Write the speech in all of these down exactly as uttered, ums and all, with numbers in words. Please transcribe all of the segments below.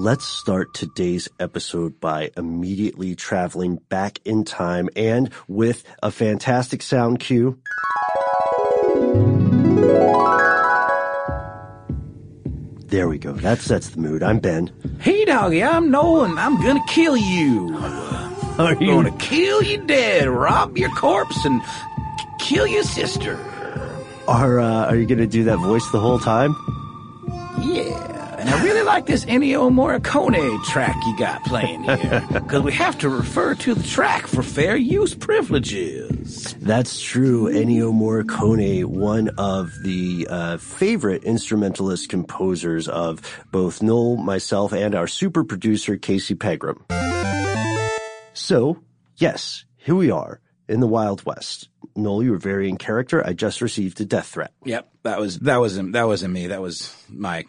let's start today's episode by immediately traveling back in time and with a fantastic sound cue. There we go. That sets the mood. I'm Ben. Hey, doggy, I'm Noel, and I'm gonna kill you. Are I'm you? gonna kill you dead, rob your corpse, and kill your sister. Are uh, are you gonna do that voice the whole time? Yeah. And I really like this Ennio Morricone track you got playing here, because we have to refer to the track for fair use privileges. That's true. Ennio Morricone, one of the uh, favorite instrumentalist composers of both Noel, myself, and our super producer, Casey Pegram. So, yes, here we are in the Wild West. Noel, you were very in character. I just received a death threat. Yep, that was that wasn't that wasn't me. That was my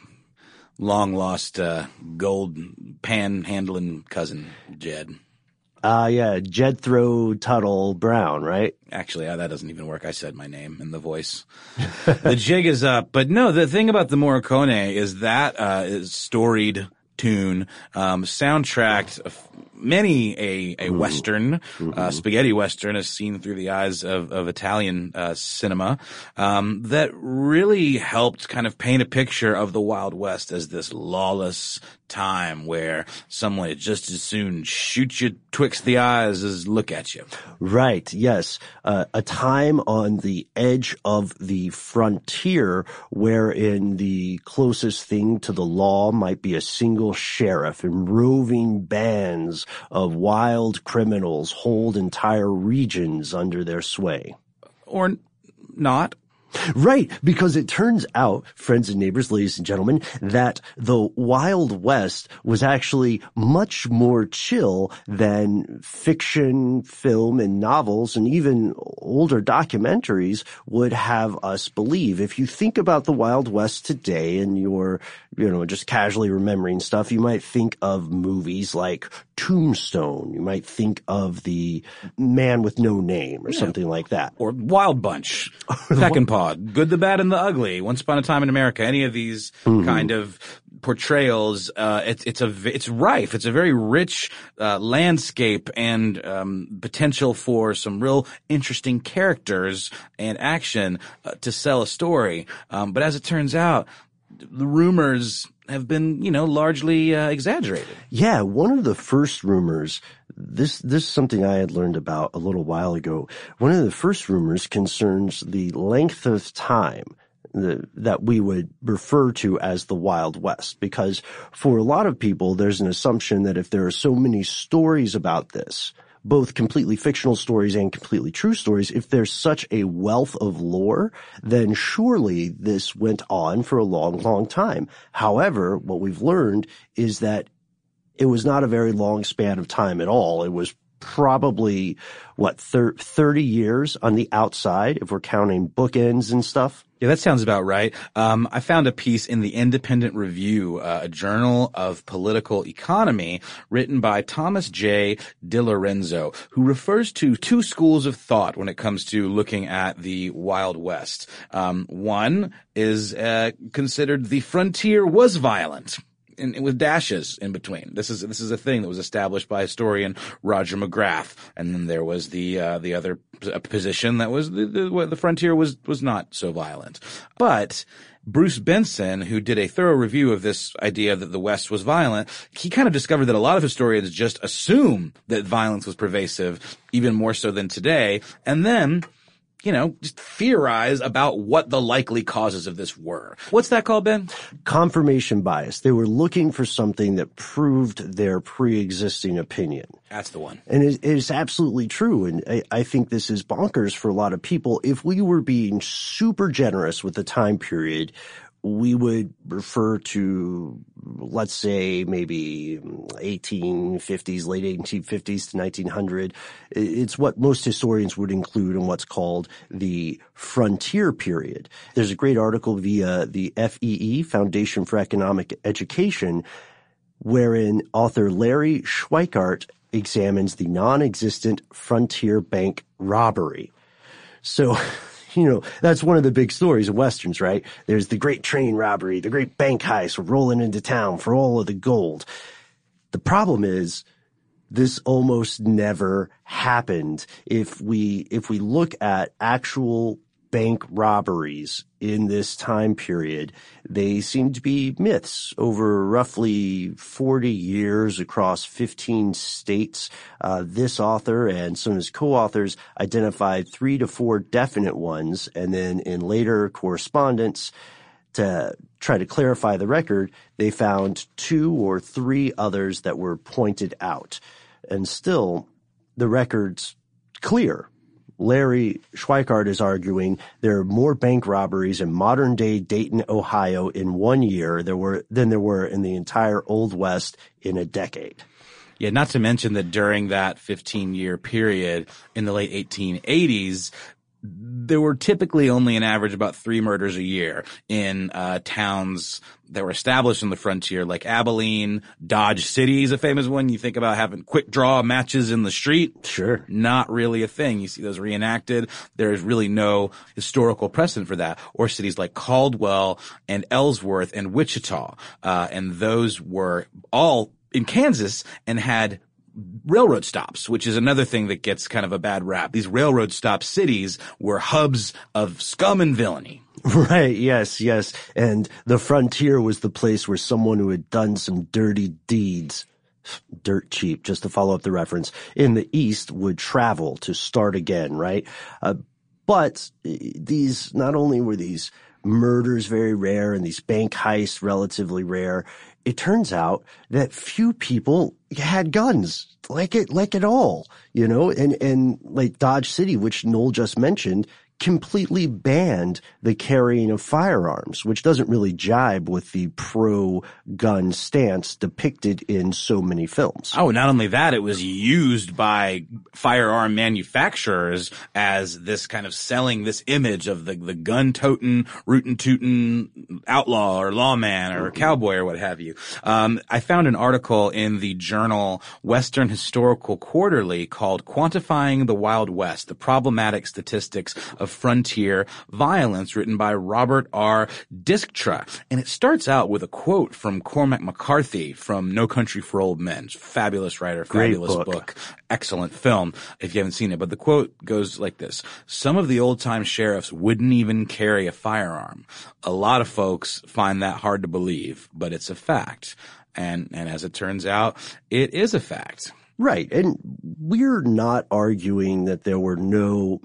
long lost uh, gold panhandling cousin, Jed. Ah, uh, yeah, Jethro Tuttle Brown, right? Actually, uh, that doesn't even work. I said my name in the voice. The jig is up. But no, the thing about the Morricone is that uh, is storied tune, um, soundtracked many a, a Western, mm-hmm. uh, spaghetti Western as seen through the eyes of, of Italian, uh, cinema, um, that really helped kind of paint a picture of the Wild West as this lawless time where someone would just as soon shoot you twixt the eyes as look at you. Right. Yes. Uh, a time on the edge of the frontier wherein the closest thing to the law might be a single sheriff, and roving bands of wild criminals hold entire regions under their sway. Or not. Right, because it turns out, friends and neighbors, ladies and gentlemen, that the Wild West was actually much more chill than fiction, film, and novels, and even older documentaries would have us believe. If you think about the Wild West today and you're, you know, just casually remembering stuff, you might think of movies like Tombstone. You might think of The Man with No Name or yeah. something like that. Or Wild Bunch, Peckinpah. Good, the Bad, and the Ugly, Once Upon a Time in America, any of these mm-hmm. kind of portrayals, uh, it's, it's a, it's rife. It's a very rich, uh, landscape and, um, potential for some real interesting characters and action, uh, to sell a story. Um, but as it turns out, the rumors have been, you know, largely, uh, exaggerated. Yeah. One of the first rumors, This, this is something I had learned about a little while ago. One of the first rumors concerns the length of time the, that we would refer to as the Wild West, because for a lot of people, there's an assumption that if there are so many stories about this, both completely fictional stories and completely true stories, if there's such a wealth of lore, then surely this went on for a long, long time. However, what we've learned is that it was not a very long span of time at all. It was probably, what, thirty years on the outside, if we're counting bookends and stuff. Yeah, that sounds about right. Um, I found a piece in the Independent Review, uh, a journal of political economy, written by Thomas J. DiLorenzo, who refers to two schools of thought when it comes to looking at the Wild West. Um, one is uh, considered the frontier was violent. And with dashes in between. This is this is a thing that was established by historian Roger McGrath. And then there was the uh, the other position that was the, the the frontier was was not so violent. But Bruce Benson, who did a thorough review of this idea that the West was violent, he kind of discovered that a lot of historians just assume that violence was pervasive, even more so than today, and then, you know, just theorize about what the likely causes of this were. What's that called, Ben? Confirmation bias. They were looking for something that proved their pre-existing opinion. That's the one. And it is absolutely true. And I, I think this is bonkers for a lot of people. If we were being super generous with the time period, we would refer to, let's say, maybe eighteen fifties, late eighteen fifties to nineteen hundred. It's what most historians would include in what's called the frontier period. There's a great article via the F E E, Foundation for Economic Education, wherein author Larry Schweikart examines the non-existent frontier bank robbery. So you know, that's one of the big stories of Westerns, right? There's the great train robbery, the great bank heist, we're rolling into town for all of the gold. The problem is this almost never happened. If we, if we look at actual bank robberies in this time period, they seem to be myths over roughly forty years across fifteen states. Uh, this author and some of his co-authors identified three to four definite ones, and then in later correspondence to try to clarify the record, they found two or three others that were pointed out. And still, the record's clear. Larry Schweikart is arguing there are more bank robberies in modern-day Dayton, Ohio in one year there were, than there were in the entire Old West in a decade. Yeah, not to mention that during that fifteen-year period in the late eighteen eighties, there were typically only an average about three murders a year in uh towns that were established on the frontier, like Abilene. Dodge City is a famous one. You think about having quick draw matches in the street. Sure. Not really a thing. You see those reenacted. There's really no historical precedent for that. Or cities like Caldwell and Ellsworth and Wichita. Uh, and those were all in Kansas and had railroad stops, which is another thing that gets kind of a bad rap. These railroad stop cities were hubs of scum and villainy. Right. Yes. Yes. And the frontier was the place where someone who had done some dirty deeds, dirt cheap, just to follow up the reference, in the East would travel to start again. Right. Uh, but these, not only were these murders very rare and these bank heists relatively rare, it turns out that few people had guns like it, like at all, you know, and, and like Dodge City, which Noel just mentioned, completely banned the carrying of firearms, which doesn't really jibe with the pro-gun stance depicted in so many films. Oh, not only that, it was used by firearm manufacturers as this kind of selling this image of the, the gun-toting, rootin'-tootin' outlaw or lawman or cowboy or what have you. Um, I found an article in the journal Western Historical Quarterly called Quantifying the Wild West, the Problematic Statistics of Frontier Violence, written by Robert R. Disktra. And it starts out with a quote from Cormac McCarthy from No Country for Old Men. Fabulous writer, fabulous book. book, excellent film if you haven't seen it. But the quote goes like this: some of the old-time sheriffs wouldn't even carry a firearm. A lot of folks find that hard to believe, but it's a fact. And, and as it turns out, it is a fact. Right. And we're not arguing that there were no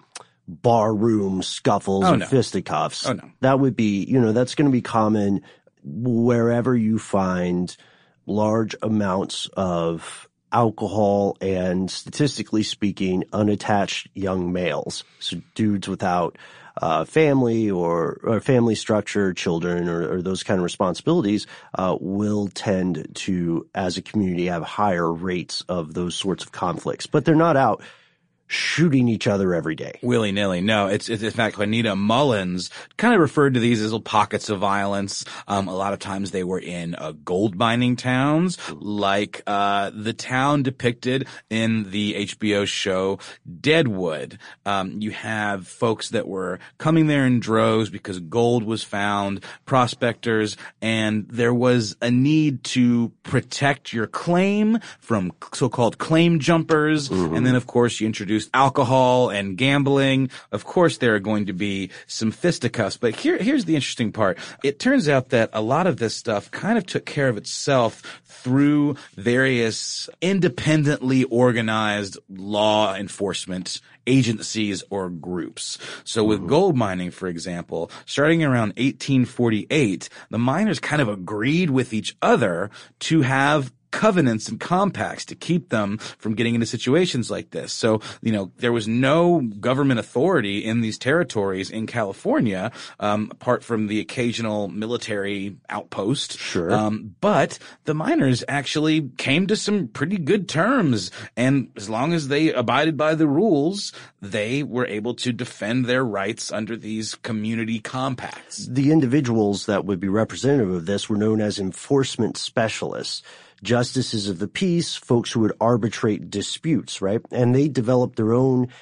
barroom scuffles oh, or no. fisticuffs. Oh, no. That would be, you know, that's going to be common wherever you find large amounts of alcohol and, statistically speaking, unattached young males. So dudes without uh family or, or family structure, children, or, or those kind of responsibilities uh will tend to, as a community, have higher rates of those sorts of conflicts. But they're not out shooting each other every day. Willy-nilly. No, it's, it's in fact, Juanita Mullins kind of referred to these as little pockets of violence. Um, a lot of times they were in uh, gold mining towns, like uh the town depicted in the H B O show Deadwood. Um, you have folks that were coming there in droves because gold was found, prospectors, and there was a need to protect your claim from so-called claim jumpers. Mm-hmm. And then, of course, you introduce alcohol and gambling. Of course, there are going to be some fisticuffs, but here, here's the interesting part. It turns out that a lot of this stuff kind of took care of itself through various independently organized law enforcement agencies or groups. So with gold mining, for example, starting around eighteen forty-eight, the miners kind of agreed with each other to have covenants and compacts to keep them from getting into situations like this. So, you know, there was no government authority in these territories in California, um, apart from the occasional military outpost. Sure. Um, but the miners actually came to some pretty good terms. And as long as they abided by the rules, they were able to defend their rights under these community compacts. The individuals that would be representative of this were known as enforcement specialists. Justices of the peace, folks who would arbitrate disputes, right? And they developed their own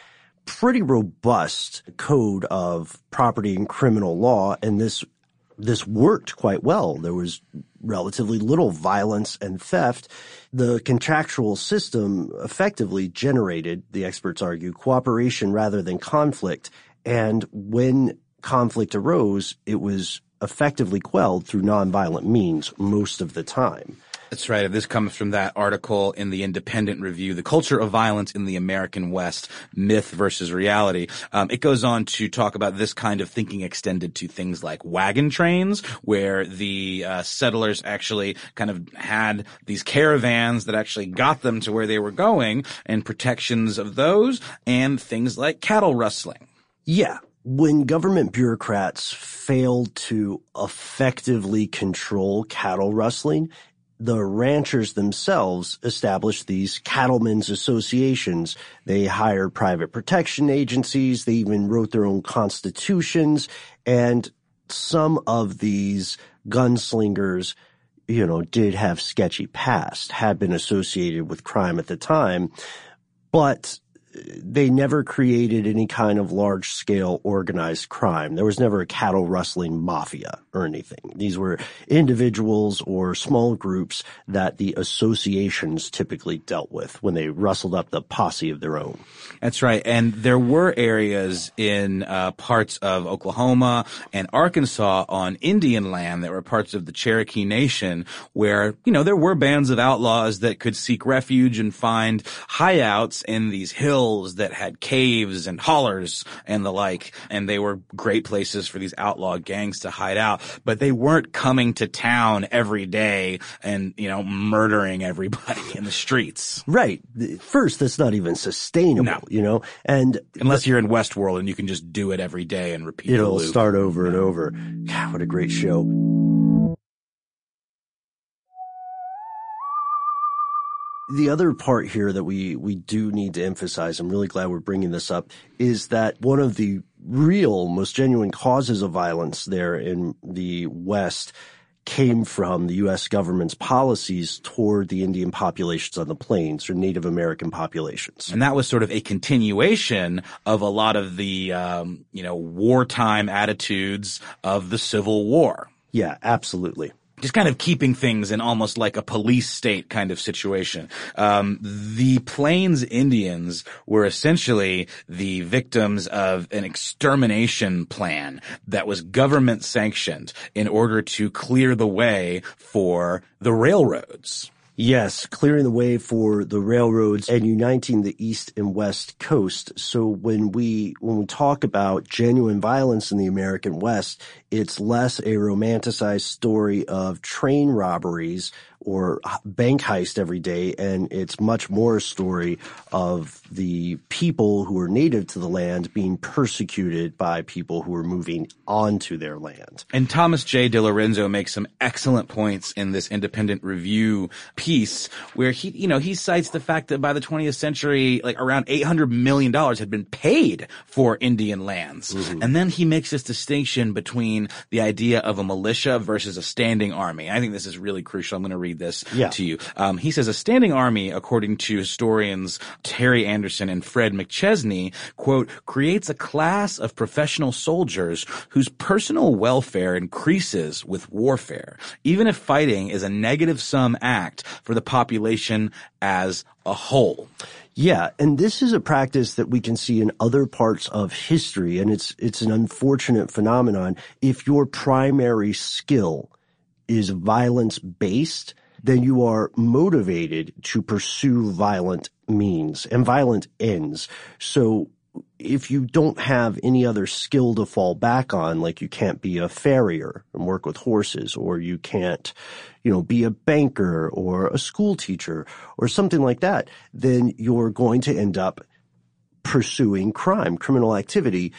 pretty robust code of property and criminal law, and this this worked quite well. There was relatively little violence and theft. The contractual system effectively generated, the experts argue, cooperation rather than conflict. And when conflict arose, it was effectively quelled through nonviolent means most of the time. That's right. This comes from that article in the Independent Review, The Culture of Violence in the American West, Myth versus Reality. Um, it goes on to talk about this kind of thinking extended to things like wagon trains, where the uh, settlers actually kind of had these caravans that actually got them to where they were going, and protections of those, and things like cattle rustling. Yeah. When government bureaucrats failed to effectively control cattle rustling, the ranchers themselves established these cattlemen's associations. They hired private protection agencies. They even wrote their own constitutions. And some of these gunslingers, you know, did have sketchy past, had been associated with crime at the time, but they never created any kind of large-scale organized crime. There was never a cattle rustling mafia or anything. These were individuals or small groups that the associations typically dealt with when they rustled up the posse of their own. That's right. And there were areas in uh, parts of Oklahoma and Arkansas on Indian land that were parts of the Cherokee Nation where, you know, there were bands of outlaws that could seek refuge and find hideouts in these hills that had caves and hollers and the like, and they were great places for these outlaw gangs to hide out. But they weren't coming to town every day and, you know, murdering everybody in the streets. Right. First, that's not even sustainable, no. you know, and unless you're in Westworld and you can just do it every day and repeat it'll the loop. Start over and over. God, what a great show. The other part here that we, we do need to emphasize, I'm really glad we're bringing this up, is that one of the real, most genuine causes of violence there in the West came from the U S government's policies toward the Indian populations on the plains, or Native American populations. And that was sort of a continuation of a lot of the, um, you know, wartime attitudes of the Civil War. Yeah, absolutely. Just kind of keeping things in almost like a police state kind of situation. Um, the Plains Indians were essentially the victims of an extermination plan that was government sanctioned in order to clear the way for the railroads. Yes, clearing the way for the railroads and uniting the East and West Coast. So when we, when we talk about genuine violence in the American West, it's less a romanticized story of train robberies or bank heist every day, and it's much more a story of the people who are native to the land being persecuted by people who are moving onto their land. And Thomas J. DiLorenzo makes some excellent points in this Independent Review piece where he, you know, he cites the fact that by the twentieth century, like around eight hundred million dollars had been paid for Indian lands. Mm-hmm. And then he makes this distinction between the idea of a militia versus a standing army. I think this is really crucial. I'm going to read this yeah. to you. Um, he says a standing army, according to historians Terry Anderson and Fred McChesney, quote, creates a class of professional soldiers whose personal welfare increases with warfare, even if fighting is a negative sum act for the population as a whole. Yeah, and this is a practice that we can see in other parts of history, and it's it's an unfortunate phenomenon. If your primary skill is violence-based, then you are motivated to pursue violent means and violent ends. So if you don't have any other skill to fall back on, like you can't be a farrier and work with horses, or you can't, you know, be a banker or a school teacher or something like that, then you're going to end up pursuing crime, criminal activity.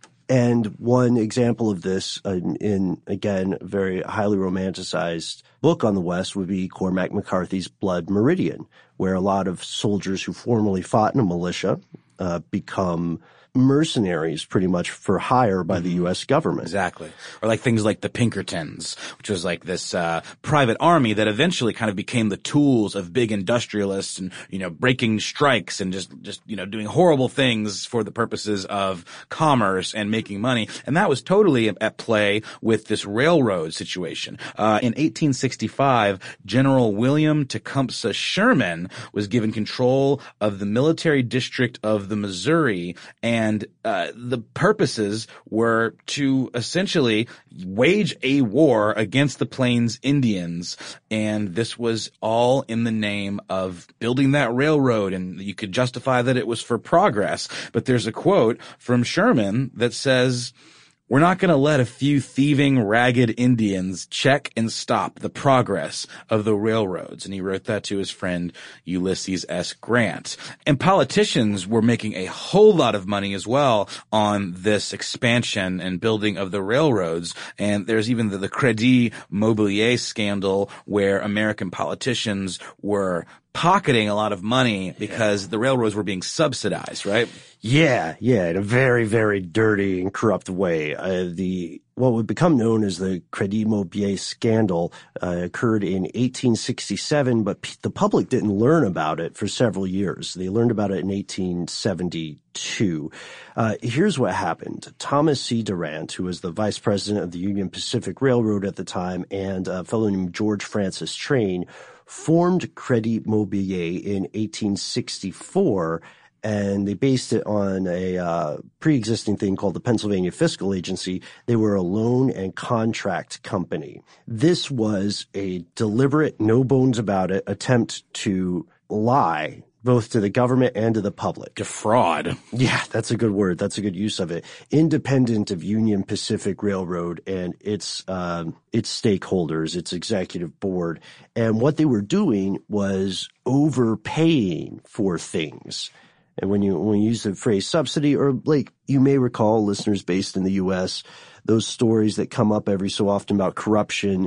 And one example of this uh, in, again, a very highly romanticized book on the West would be Cormac McCarthy's Blood Meridian, where a lot of soldiers who formerly fought in a militia uh, become mercenaries pretty much for hire by the U S government. Exactly. Or like things like the Pinkertons, which was like this uh private army that eventually kind of became the tools of big industrialists and, you know, breaking strikes and just, just, you know, doing horrible things for the purposes of commerce and making money. And that was totally at play with this railroad situation. Uh in eighteen sixty-five, General William Tecumseh Sherman was given control of the military district of the Missouri, and uh the purposes were to essentially wage a war against the Plains Indians, and this was all in the name of building that railroad, and you could justify that it was for progress. But there's a quote from Sherman that says, "We're not going to let a few thieving, ragged Indians check and stop the progress of the railroads." And he wrote that to his friend Ulysses S. Grant. And politicians were making a whole lot of money as well on this expansion and building of the railroads. And there's even the, the Crédit Mobilier scandal, where American politicians were pocketing a lot of money because the railroads were being subsidized, right? Yeah, yeah, in a very, very dirty and corrupt way. Uh, the what would become known as the Crédit Mobilier scandal uh, occurred in eighteen sixty-seven, but p- the public didn't learn about it for several years. They learned about it in eighteen seventy-two. Uh, here's what happened. Thomas C. Durant, who was the vice president of the Union Pacific Railroad at the time, and a fellow named George Francis Train formed Crédit Mobilier in eighteen sixty-four, and they based it on a uh, pre-existing thing called the Pennsylvania Fiscal Agency. They were a loan and contract company. This was a deliberate, no bones about it, attempt to lie both to the government and to the public. Defraud. Yeah, that's a good word. That's a good use of it. Independent of Union Pacific Railroad and its um, its stakeholders, its executive board. And what they were doing was overpaying for things. And when you when you use the phrase subsidy, or like you may recall, listeners based in the U S, those stories that come up every so often about corruption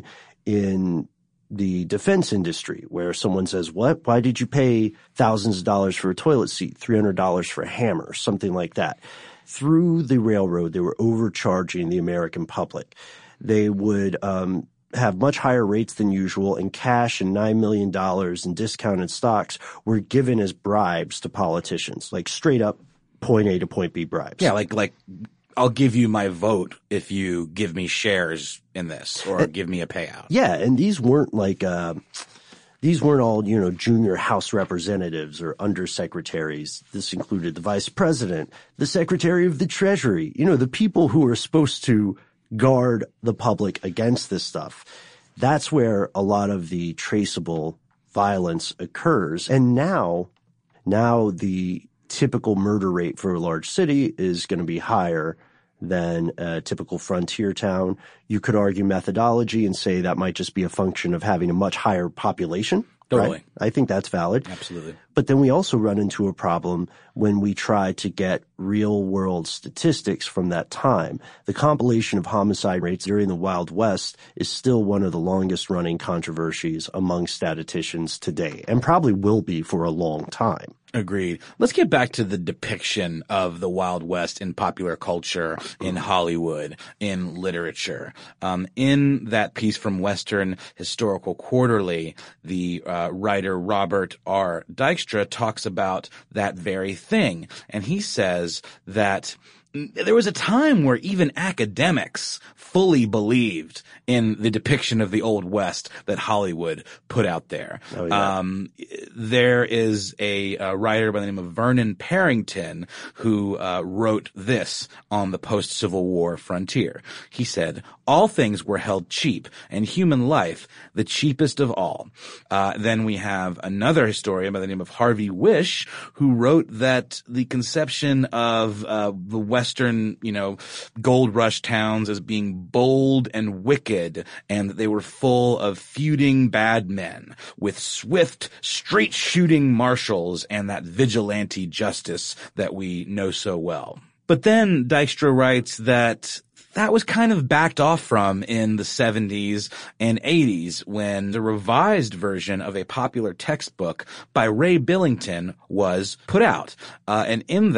in the defense industry, where someone says, what? Why did you pay thousands of dollars for a toilet seat, three hundred dollars for a hammer, something like that? Through the railroad, they were overcharging the American public. They would um have much higher rates than usual, and cash and nine million dollars in discounted stocks were given as bribes to politicians, like straight up point A to point B bribes. Yeah, like like I'll give you my vote if you give me shares in this, or and, give me a payout. Yeah, and these weren't like uh, these weren't all, you know, junior House representatives or undersecretaries. This included the vice president, the secretary of the Treasury, you know, the people who are supposed to guard the public against this stuff. That's where a lot of the traceable violence occurs. And now, now the typical murder rate for a large city is going to be higher than a typical frontier town. You could argue methodology and say that might just be a function of having a much higher population. Totally. Right? I think that's valid. Absolutely. But then we also run into a problem when we try to get real world statistics from that time. The compilation of homicide rates during the Wild West is still one of the longest running controversies among statisticians today, and probably will be for a long time. Agreed. Let's get back to the depiction of the Wild West in popular culture, in Hollywood, in literature. Um, in that piece from Western Historical Quarterly, the uh, writer Robert R. Dykstra talks about that very thing. And he says that there was a time where even academics fully believed in the depiction of the Old West that Hollywood put out there. Oh, yeah. Um, there is a, a writer by the name of Vernon Parrington who uh, wrote this on the post-Civil War frontier. He said, "All things were held cheap, and human life the cheapest of all." Uh, then we have another historian by the name of Harvey Wish who wrote that the conception of uh, the Western, you know, gold rush towns as being bold and wicked, and that they were full of feuding bad men with swift, straight-shooting marshals and that vigilante justice that we know so well. But then Dykstra writes that that was kind of backed off from in the seventies and eighties when the revised version of a popular textbook by Ray Billington was put out. Uh, and in that,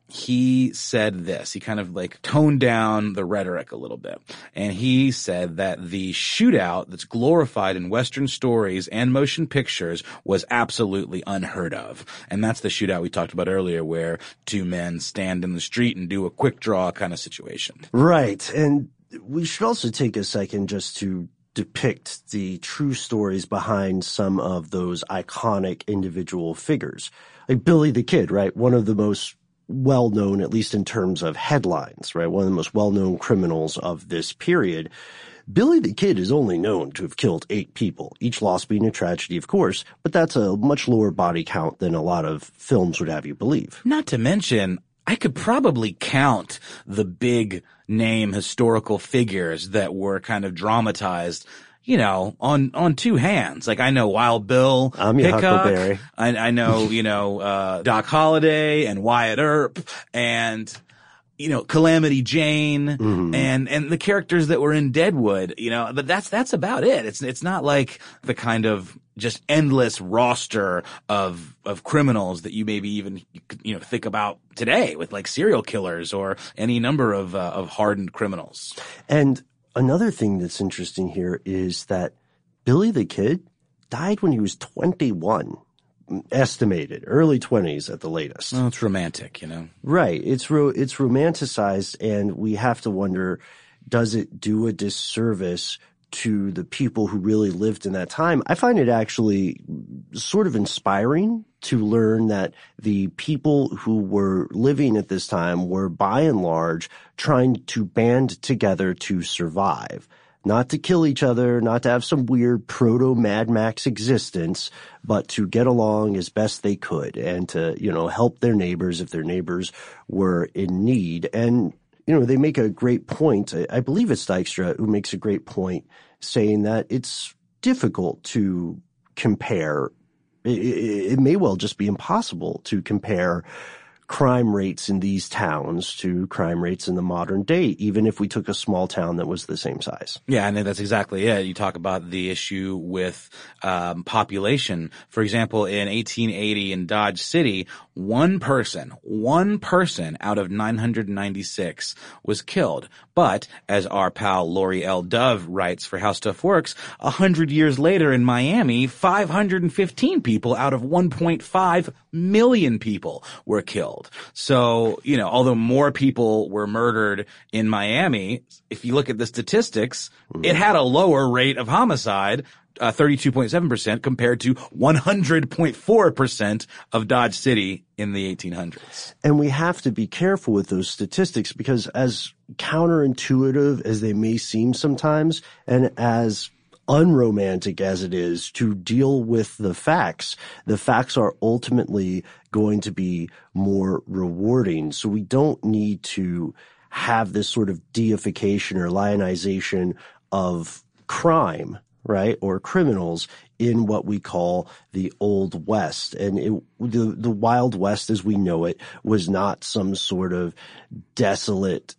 he said this. He kind of like toned down the rhetoric a little bit. And he said that the shootout that's glorified in Western stories and motion pictures was absolutely unheard of. And that's the shootout we talked about earlier, where two men stand in the street and do a quick draw kind of situation. Right. And we should also take a second just to depict the true stories behind some of those iconic individual figures. Like Billy the Kid, right? One of the most well-known, at least in terms of headlines, right? One of the most well-known criminals of this period. Billy the Kid is only known to have killed eight people, each loss being a tragedy, of course, but that's a much lower body count than a lot of films would have you believe. Not to mention, I could probably count the big name historical figures that were kind of dramatized, you know, on, on two hands. Like, I know Wild Bill I'm your Hickok. Huckleberry. I, I know, you know, uh, Doc Holliday and Wyatt Earp and, you know, Calamity Jane mm-hmm. and, and the characters that were in Deadwood, you know, but that's, that's about it. It's, it's not like the kind of just endless roster of, of criminals that you maybe even, you know, think about today with like serial killers or any number of, uh, of hardened criminals. And another thing that's interesting here is that Billy the Kid died when he was twenty-one, estimated, early twenties at the latest. Well, it's romantic, you know. Right. It's ro- it's romanticized, and we have to wonder, does it do a disservice to the people who really lived in that time? I find it actually sort of inspiring to learn that the people who were living at this time were by and large trying to band together to survive. Not to kill each other, not to have some weird proto-Mad Max existence, but to get along as best they could and to, you know, help their neighbors if their neighbors were in need. And, you know, they make a great point. I believe it's Dykstra who makes a great point saying that it's difficult to compare. It, it, it may well just be impossible to compare crime rates in these towns to crime rates in the modern day, even if we took a small town that was the same size. Yeah, and that's exactly it. You talk about the issue with um, population. For example, in eighteen eighty in Dodge City, one person, one person out of nine hundred ninety-six was killed. But, as our pal Lori L. Dove writes for How Stuff Works, a hundred years later in Miami, five hundred fifteen people out of one point five million people were killed. So, you know, although more people were murdered in Miami, if you look at the statistics, mm-hmm. it had a lower rate of homicide, uh, thirty-two point seven percent compared to one hundred point four percent of Dodge City in the eighteen hundreds. And we have to be careful with those statistics because as counterintuitive as they may seem sometimes, and as unromantic as it is to deal with the facts, the facts are ultimately going to be more rewarding. So we don't need to have this sort of deification or lionization of crime, right, or criminals in what we call the Old West. And it, the, the Wild West as we know it was not some sort of desolate,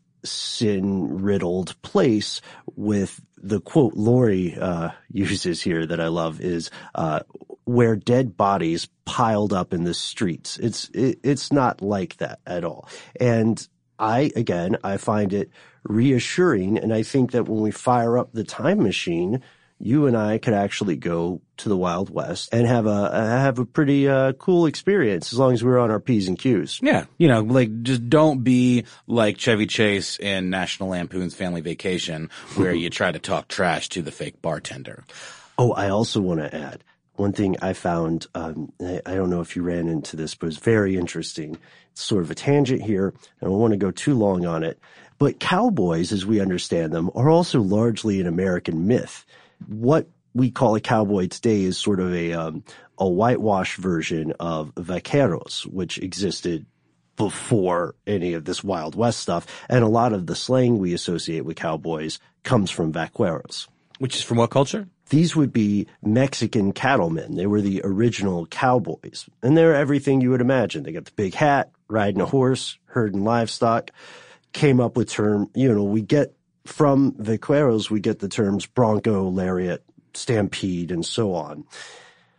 sin-riddled place with the quote Lori uh, uses here that I love is uh, where dead bodies piled up in the streets. It's it, it's not like that at all. And I, again, I find it reassuring, and I think that when we fire up the time machine, you and I could actually go to the Wild West and have a have a pretty uh, cool experience as long as we're on our P's and Q's. Yeah, you know, like just don't be like Chevy Chase in National Lampoon's Family Vacation, where you try to talk trash to the fake bartender. Oh, I also want to add one thing I found. Um, I, I don't know if you ran into this, but it's very interesting. It's sort of a tangent here, and I don't want to go too long on it. But cowboys, as we understand them, are also largely an American myth. What we call a cowboy today is sort of a um, a whitewash version of vaqueros, which existed before any of this Wild West stuff. And a lot of the slang we associate with cowboys comes from vaqueros. Which is from what culture? These would be Mexican cattlemen. They were the original cowboys. And they're everything you would imagine. They got the big hat, riding a horse, herding livestock, came up with term, you know, we get from vaqueros, we get the terms bronco, lariat, stampede, and so on.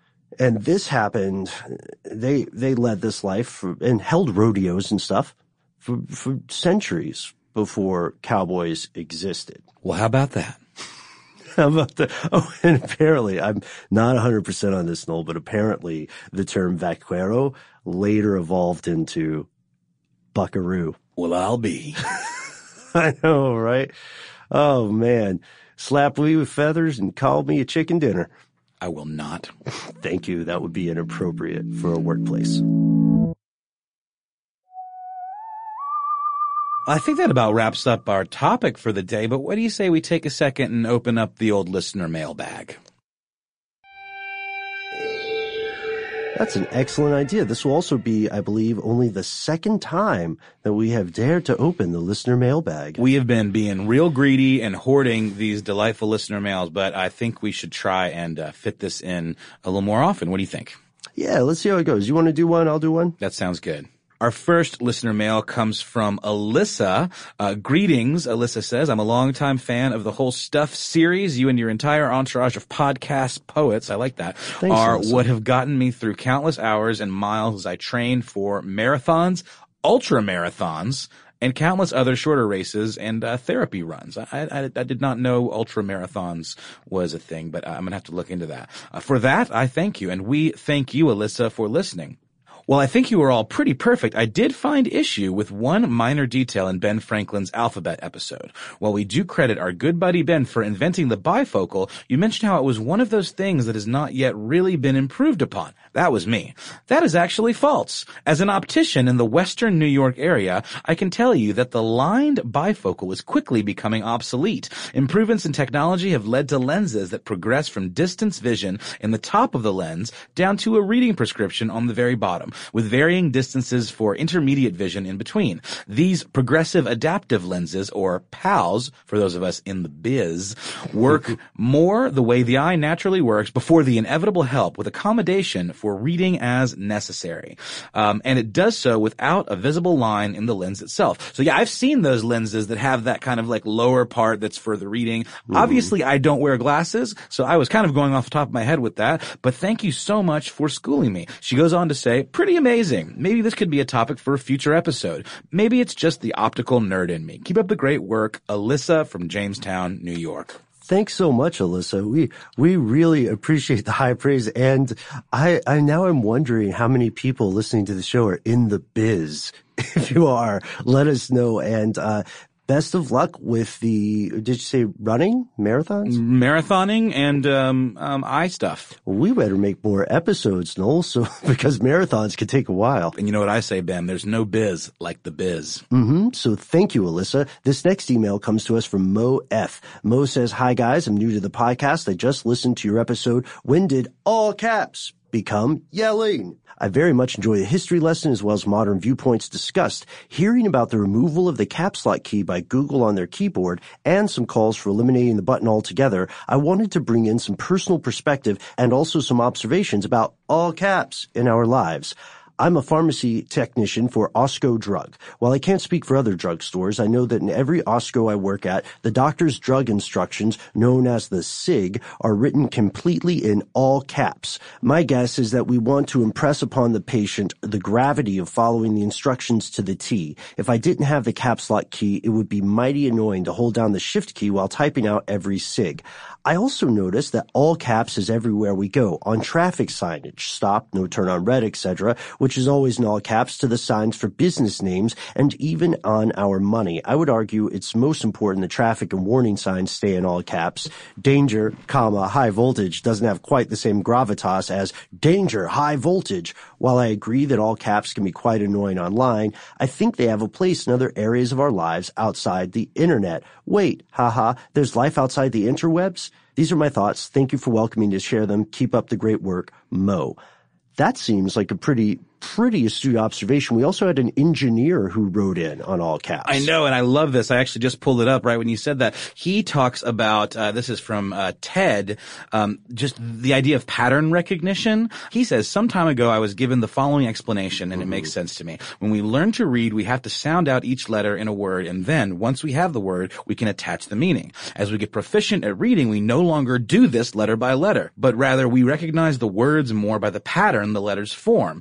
And this happened, they they led this life and held rodeos and stuff for, for centuries before cowboys existed. Well, how about that? How about that? Oh, and apparently, I'm not one hundred percent on this, Noel, but apparently the term vaquero later evolved into buckaroo. Well, I'll be. I know, right? Oh, man. Slap me with feathers and call me a chicken dinner. I will not. Thank you. That would be inappropriate for a workplace. I think that about wraps up our topic for the day, but what do you say we take a second and open up the old listener mailbag? That's an excellent idea. This will also be, I believe, only the second time that we have dared to open the listener mailbag. We have been being real greedy and hoarding these delightful listener mails, but I think we should try and uh, fit this in a little more often. What do you think? Yeah, let's see how it goes. You want to do one? I'll do one. That sounds good. Our first listener mail comes from Alyssa. Uh, greetings, Alyssa says. I'm a longtime fan of the whole Stuff series. You and your entire entourage of podcast poets, I like that, Thanks, are Alyssa. what have gotten me through countless hours and miles as I train for marathons, ultra marathons, and countless other shorter races and uh, therapy runs. I, I, I did not know ultra marathons was a thing, but I'm going to have to look into that. Uh, for that, I thank you. And we thank you, Alyssa, for listening. While I think you were all pretty perfect, I did find issue with one minor detail in Ben Franklin's alphabet episode. While we do credit our good buddy Ben for inventing the bifocal, you mentioned how it was one of those things that has not yet really been improved upon. That was me. That is actually false. As an optician in the western New York area, I can tell you that the lined bifocal is quickly becoming obsolete. Improvements in technology have led to lenses that progress from distance vision in the top of the lens down to a reading prescription on the very bottom, with varying distances for intermediate vision in between. These progressive adaptive lenses, or P A Ls, for those of us in the biz, work more the way the eye naturally works before the inevitable help with accommodation for reading as necessary. Um, and it does so without a visible line in the lens itself. So yeah, I've seen those lenses that have that kind of like lower part that's for the reading. Mm-hmm. Obviously, I don't wear glasses, so I was kind of going off the top of my head with that, but thank you so much for schooling me. She goes on to say, pretty amazing. Maybe this could be a topic for a future episode. Maybe it's just the optical nerd in me. Keep up the great work. Alyssa from Jamestown, New York. Thanks so much, Alyssa. We we really appreciate the high praise, and I I now am wondering how many people listening to the show are in the biz. If you are, let us know, and uh best of luck with the, did you say running? Marathons? Marathoning and um, um, eye stuff. We better make more episodes, Noel, so, because marathons can take a while. And you know what I say, Ben? There's no biz like the biz. Mm-hmm. So thank you, Alyssa. This next email comes to us from Mo F. Mo says, hi guys, I'm new to the podcast. I just listened to your episode. When did all caps become yelling? I very much enjoy the history lesson as well as modern viewpoints discussed. Hearing about the removal of the caps lock key by Google on their keyboard and some calls for eliminating the button altogether, I wanted to bring in some personal perspective and also some observations about all caps in our lives. I'm a pharmacy technician for Osco Drug. While I can't speak for other drugstores, I know that in every Osco I work at, the doctor's drug instructions, known as the S I G, are written completely in all caps. My guess is that we want to impress upon the patient the gravity of following the instructions to the T. If I didn't have the caps lock key, it would be mighty annoying to hold down the shift key while typing out every S I G. I also noticed that all caps is everywhere we go, on traffic signage, stop, no turn on red, et cetera, which is always in all caps, to the signs for business names, and even on our money. I would argue it's most important the traffic and warning signs stay in all caps. Danger, comma, high voltage doesn't have quite the same gravitas as danger, high voltage. While I agree that all caps can be quite annoying online, I think they have a place in other areas of our lives outside the internet. Wait, haha, there's life outside the interwebs? These are my thoughts. Thank you for welcoming me to share them. Keep up the great work, Mo. That seems like a pretty, pretty astute observation. We also had an engineer who wrote in on all caps. I know, and I love this. I actually just pulled it up right when you said that. He talks about, uh, this is from uh, TED, um, just the idea of pattern recognition. He says, some time ago I was given the following explanation, and mm-hmm. it makes sense to me. When we learn to read, we have to sound out each letter in a word, and then, once we have the word, we can attach the meaning. As we get proficient at reading, we no longer do this letter by letter, but rather we recognize the words more by the pattern the letters form. Um, and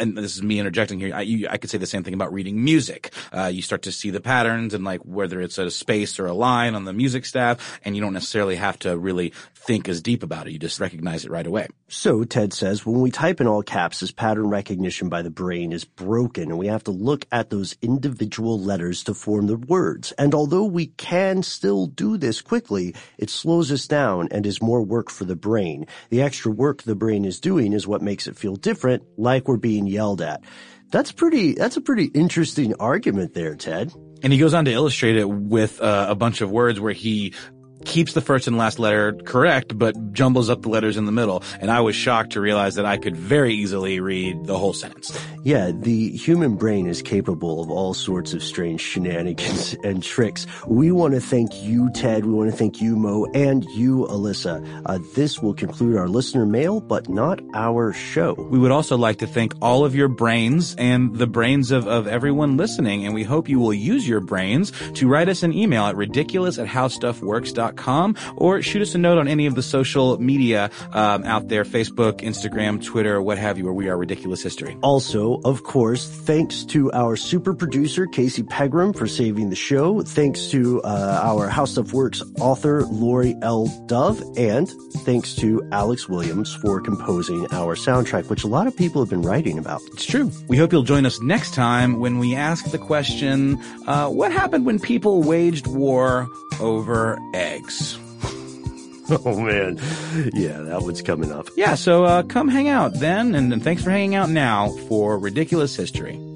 and this is me interjecting here, I, you, I could say the same thing about reading music. Uh, you start to see the patterns and like whether it's a space or a line on the music staff, and you don't necessarily have to really think as deep about it. You just recognize it right away. So, Ted says, when we type in all caps, this pattern recognition by the brain is broken, and we have to look at those individual letters to form the words. And although we can still do this quickly, it slows us down and is more work for the brain. The extra work the brain is doing is what makes it feel different, like we're being yelled at. That's pretty, that's a pretty interesting argument there, Ted. And he goes on to illustrate it with uh, a bunch of words where he keeps the first and last letter correct, but jumbles up the letters in the middle. And I was shocked to realize that I could very easily read the whole sentence. Yeah, the human brain is capable of all sorts of strange shenanigans and tricks. We want to thank you, Ted. We want to thank you, Mo, and you, Alyssa. Uh, this will conclude our listener mail, but not our show. We would also like to thank all of your brains and the brains of, of everyone listening, and we hope you will use your brains to write us an email at ridiculous at howstuffworks dot com or shoot us a note on any of the social media um, out there, Facebook, Instagram, Twitter, what have you, where we are Ridiculous History. Also, of course, thanks to our super producer, Casey Pegram, for saving the show. Thanks to uh, our How Stuff Works author, Lori L. Dove. And thanks to Alex Williams for composing our soundtrack, which a lot of people have been writing about. It's true. We hope you'll join us next time when we ask the question, uh, what happened when people waged war over eggs? Oh, man. Yeah, that one's coming up. Yeah, so uh, come hang out then, and, and thanks for hanging out now for Ridiculous History.